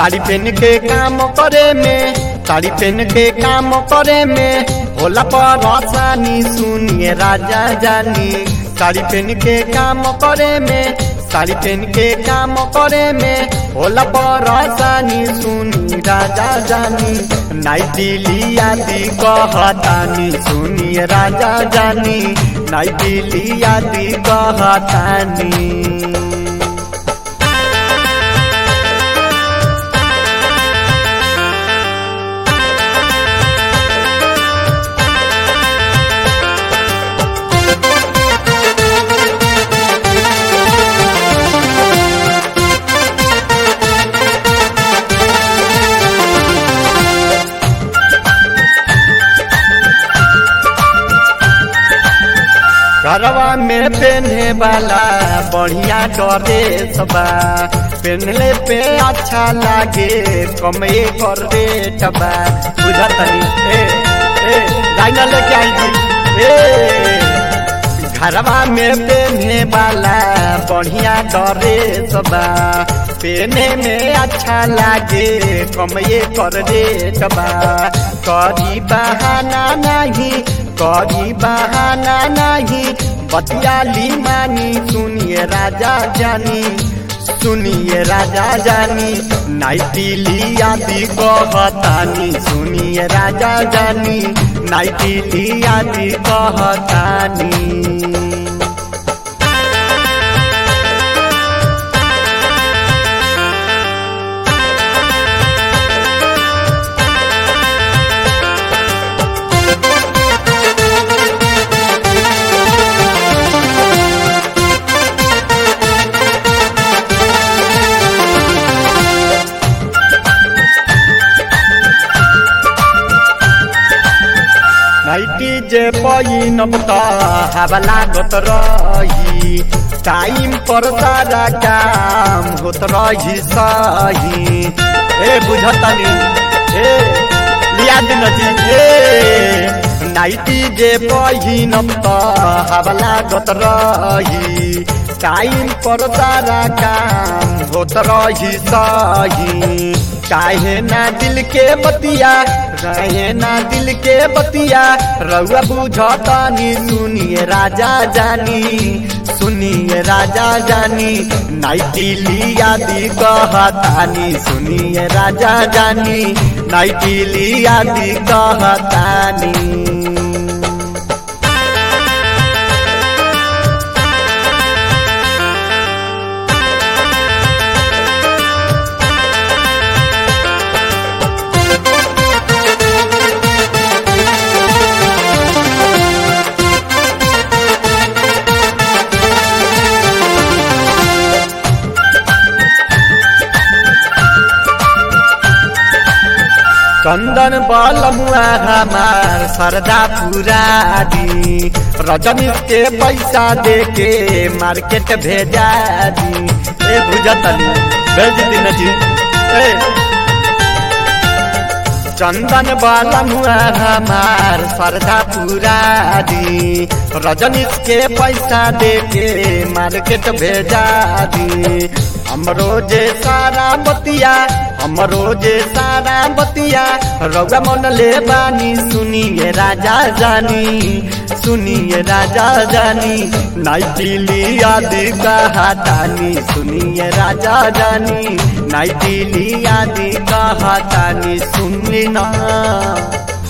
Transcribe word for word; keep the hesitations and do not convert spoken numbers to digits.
साड़ी पहन के काम करे में, साड़ी पहन के काम करे में होला परेशानी सुनिए राजा जानी। साड़ी पहन के काम करे में, साड़ी पहन के काम करे में होला परेशानी सुनी राजा जानी। नाइटी लिया दी कहतानी सुनिए राजा जानी, नाइटी लिया दी कहतानी। घरवा में पहने वाला बढ़िया ड्रेस बा, पहनले पे अच्छा लागे कमे कर रेट बा। बुझतनी ए ए गाइना लेके आई जी ए। घरवा में पहने वाला बढ़िया ड्रेस बा, पहने में अच्छा लागे कमे कर रेट बा। करी बहाना नहीं, करी बहाना नहीं, बतियाली मानी सुनिए राजा जानी, सुनिए राजा जानी। नाइटी लिया दी कहतानी सुनिए राजा जानी, नाइटी लिया दी कहतानी। नाइटी जे पहिनब त हवा लागत रही, टाइम पर सारा काम होत रही सही। ए बुझतनी ए लिया दिन जी ए। नाइटी जे पहिनब त हवा लागत रही, टाइम पर सारा काम होत रही सही। काहे ना दिल के बतिया, रहे ना दिल के बतिया, रउआ बुझतानी सुनिए राजा जानी, सुनिए राजा जानी। नाइटी लिया दी कहतानी सुनिए राजा जानी, नाइटी लिया दी कहतानी। चंदन बलमुआ हमार सरदा पूरा दी, रजनीश के पैसा दे के मार्केट भेजा दी। ए बुझतनी भेज दिन जी ए। चंदन बलमुआ हमार सरदा पूरा दी, रजनीश के पैसा दे के मार्केट भेजा दी। हमरो जे सारा बतिया, हमरो जे सारा बतिया, रउआ मन ले बानी सुनिए राजा जानी, सुनिए राजा जानी। नाइटी लिया दी कहतानी सुनिए राजा जानी, नाइटी लिया दी कहतानी सुनी ना।